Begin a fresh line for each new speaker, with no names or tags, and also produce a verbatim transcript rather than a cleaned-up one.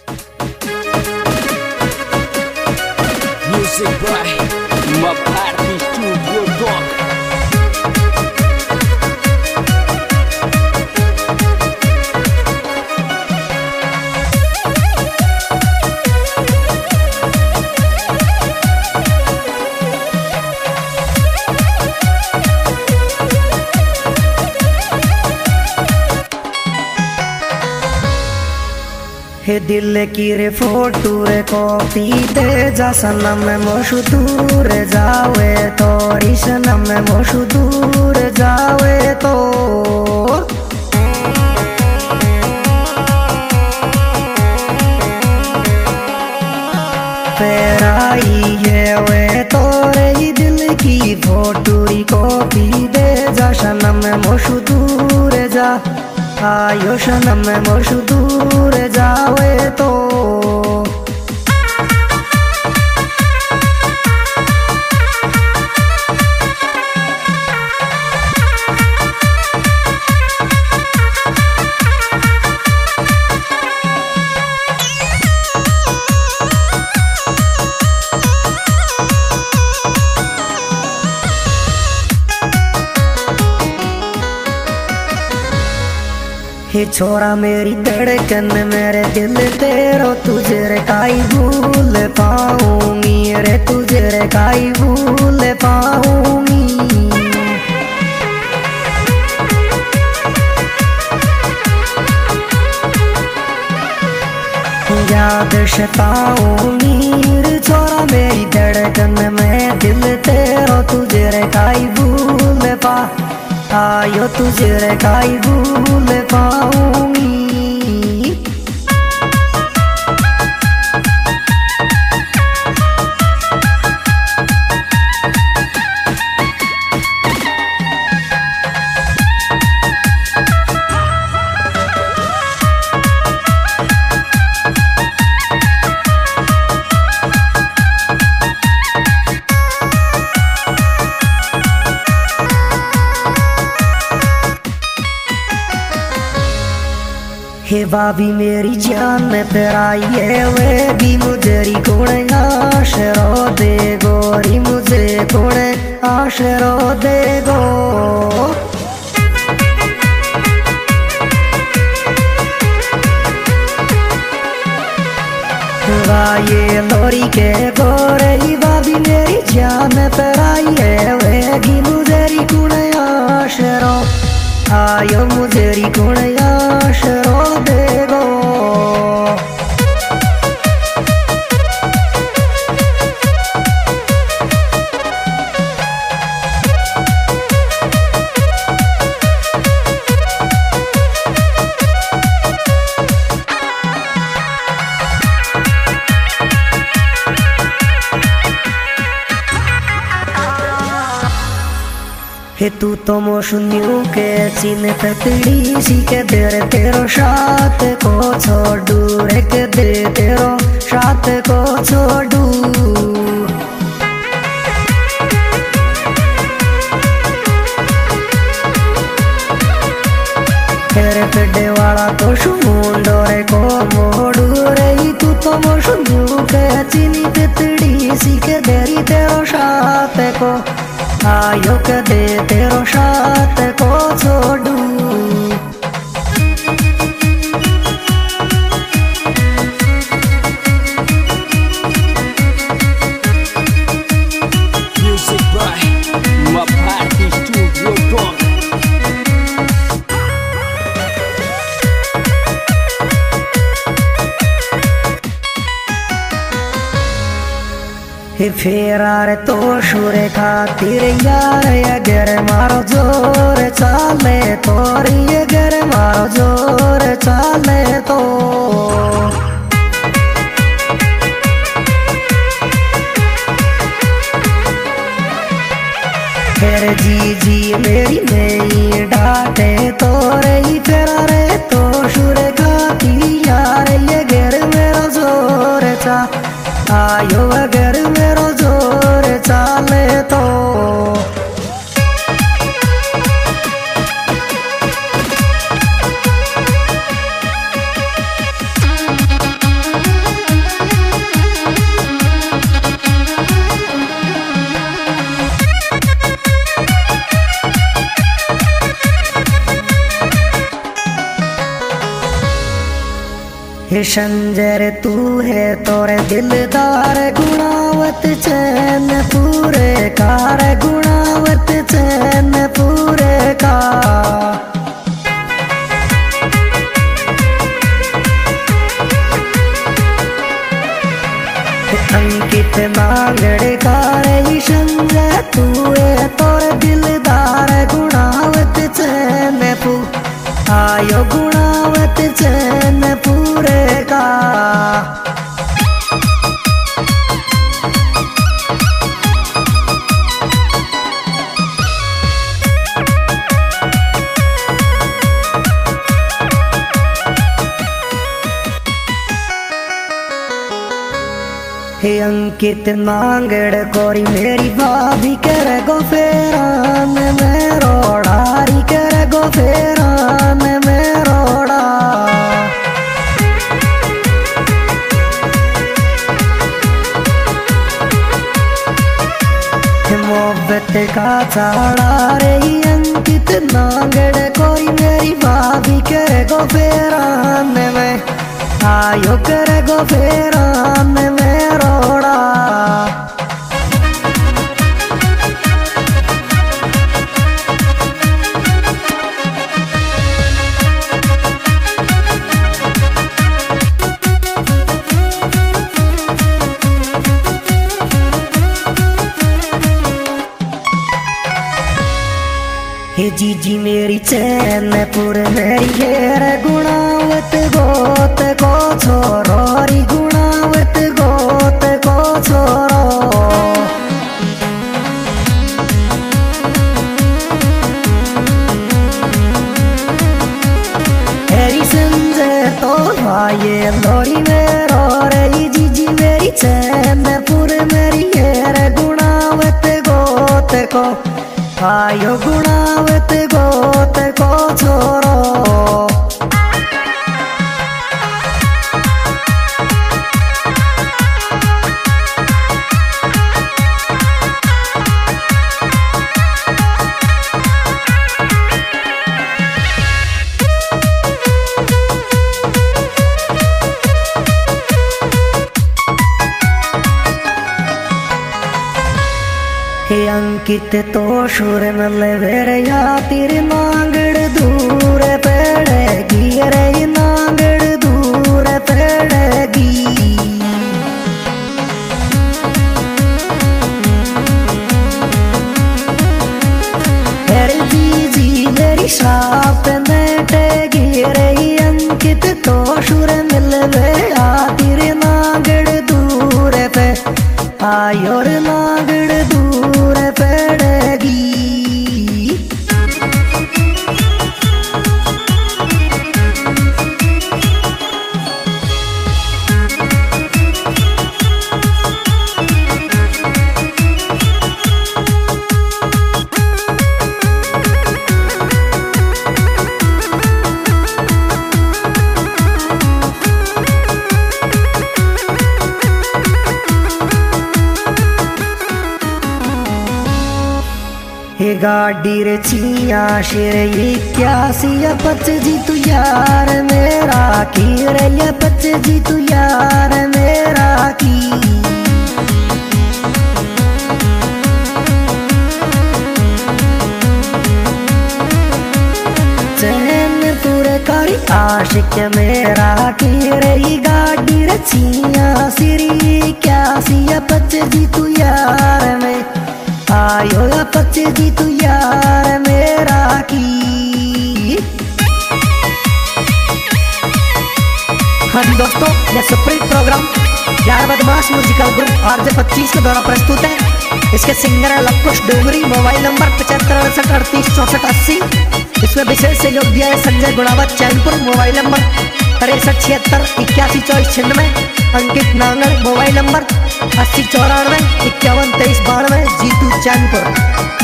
Music by Maparty Studio Dog.
हे दिल की रे फोटो रे कॉपी दे जा सनम मोशु दूर जावे तो सनम मोशु दूर जावे तो फेराई है वे तोरे दिल की फोटो री कॉपी दे जा सनम मोशु दूर जा आयो सनम मोशु दूर जावे तो हे छोरा मेरी धड़कन मेरे दिल तेरो तुझे रे काई भूल पाऊंगी रे तुझे रे काई भूल पाऊंगी याद सताऊंगी रे छोरा मेरी धड़कन में दिल तेरो तुझे रे काई भूल पा आयो तुझे रे काई भूल पाऊंगी हे भाभी मेरी जान में प्यारी है वे भी मुझे कौन आशरो दे गोरी मुझे कौन आशरो दे गो ये लोरी के गोरे भाभी मेरी जान में प्यारी है वे भी मुझे कौन आशरो आयो मुझे कौन आशरो देगो हे तू तो मोशुन्यू के चीन पतड़ी सी के दे तेरो साथ को छोड़ू रे के दे तेरो साथ को छोड़ू तेरे पेड़े वाला तो शुमुंडो रे को मोड़ू रे तू तो मोशुन्यू के चीनी पतड़ी सी के दे तेरो साथ को आयो के दे तेरो साथ को छोड़ू
Music by Maparty Studio Dog.
हे फेरार तो शुरे खातिर यार अगर मारो जोर चाले तोर अगर मारो जोर चाले तो फिर जी जी मेरी नहीं डांटे तोरे फेरार तो शुरे खातिर यार अगर मेरा जोर चा आयो अगर मेरो जोर चाले तो हे संजर तू है तोरे दिलदार गुणावत चैन पूरे कार गुणावत चैन पूरे का अंकित मांगड़ कार संजर तू है तोरे दिलदार गुणावत चैन पू आयो गुणावत चैन पूरे का हे अंकित मांगड़ कोरी मेरी भाभी कर गो फेरान में रोड़ारी कर गो फेरान में रोड़ा मोहब्बत का चाड़ा रे अंकित मांगड़ कोरी मेरी भाभी कर गो फेरान में आयो कर गो फेरान में रोड़ा हे जीजी मेरी चैन पुर मेरी घेर गुणावत गोत को छोरो री गुणावत गोत को छोरो हेरी संजय तो आये लोरी मेरो रे जीजी मेरी चैन पुर मेरी घेर गुणावत गोत को आयो गुणावत गोत को छोरो हे अंकित तो शुर नल वेरया तेरे नांगड़ दूर पड़ेगी रे नांगड़ दूर पड़ेगी हेरे जीजी मेरी शाप नेटेगी रे अंकित तो शुर मिल वेया तेरे नांगड़ दूर पे आयोर नांगड़ दूर पड़ेगी हे गाड़ी रे छिया शेर इक्यासी पच जी तू यार मेरा की रे पच जी तू यार मेरा की चैन पूरे कारी आशिक मेरा की रे गाड़ी रे छिया सिरी इक्यासी पच जी तू यार में आयो पच जी तू यार मेरा की हाँ जी दोस्तों, यह सुप्रीम प्रोग्राम यार बदमाश म्यूजिकल ग्रुप आर जे पच्चीस के द्वारा प्रस्तुत है। इसके सिंगर है लवकुश डोगरी। मोबाइल नंबर पचहत्तर अड़सठ अड़तीस चौसठ अस्सी। इसमें विशेष सहयोग दिया है संजय गुणावत चैनपुर। मोबाइल नंबर तिरसठ छिहत्तर इक्यासी चौबीस छिन्नवे। अंकित नांगड़। मोबाइल नंबर अस्सी चौरानवे इक्यावन तेईस बानवे। जीतू चैनपुर।